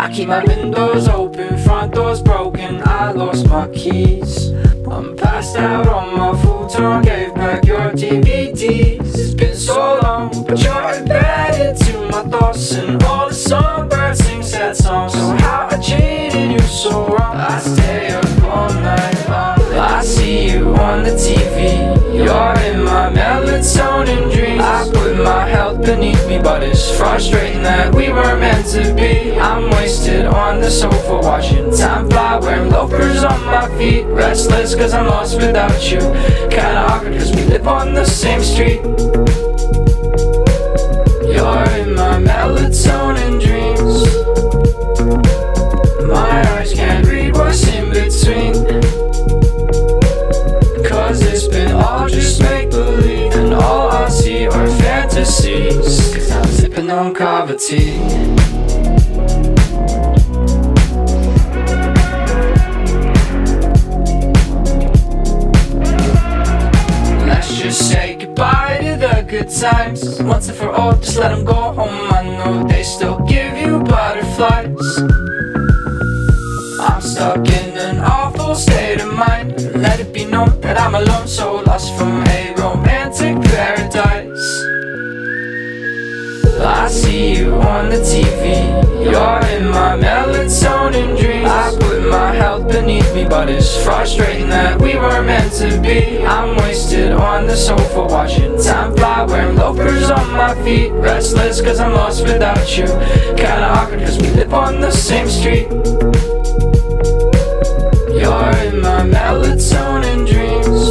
I keep my windows open, front doors broken, I lost my keys. I'm passed out on my futon, gave back your DVDs. It's been so long, but you're embedded to my thoughts. And all the songbirds sing sad songs. So how I treated you so wrong, I stay up all night long. I see you on the TV, you're in my melatonin dreams. I put my health beneath me, but it's frustrating that we were meant to be. I'm wasted on the sofa, watching time fly, wearing loafers on my feet. Restless cause I'm lost without you, kinda awkward cause we live on the same street. You're in my melatonin dreams. My eyes can't read what's in between, cause it's been all just make-believe, and all I see are fantasies. Cause I'm sipping on coffee tea. Let's just say goodbye to the good times, once and for all, just let them go home. I know they still give you butterflies. I'm stuck in an awful state of mind. Let it be known that I'm alone, so lost from a romantic paradise. I see you on the TV, you're in my melatonin dreams. I put my health beneath me, but it's frustrating that we were meant to be. I'm wasted on the sofa, watching time fly, wearing loafers on my feet. Restless cause I'm lost without you, kinda awkward cause we live on the same street. You're in my melatonin dreams.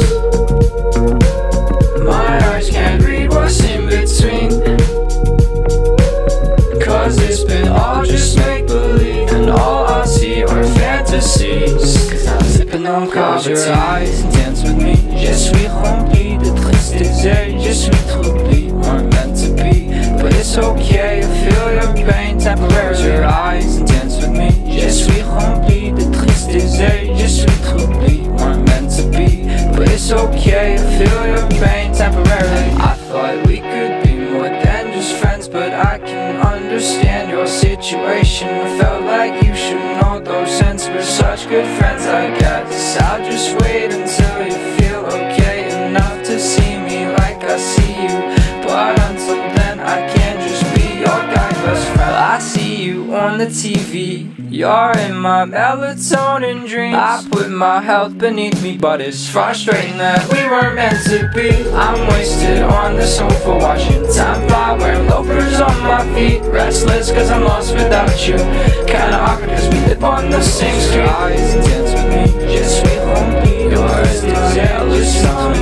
My eyes can't read what's in between, cause it's been all just make-believe, and all I see are fantasies. Cause I'm sipping on coffee. Close your eyes and dance with me. Je suis rempli de tristesse, je suis troublé, weren't meant to be, but it's okay, I feel your pain temporarily. Close your eyes and dance with me. Je suis rempli de tristesse, je suis troublé, weren't meant to be, but it's okay, I feel your pain temporarily. I thought we could be more than just friends, but I can understand your situation. I felt like you should know those since we're such good friends. I guess I'll just wait until you feel okay enough to see me like I see you, but until then I can't just be your guy best friend. I see you on the TV, you're in my melatonin dreams. I put my health beneath me, but it's frustrating that we weren't meant to be. I'm wasted on the sofa, watching time fly, wearing loafers on my feet. Restless cause I'm lost without you, kinda awkward cause we live on the same street. Eyes and dance with me. Je suis rempli de tristesse, je suis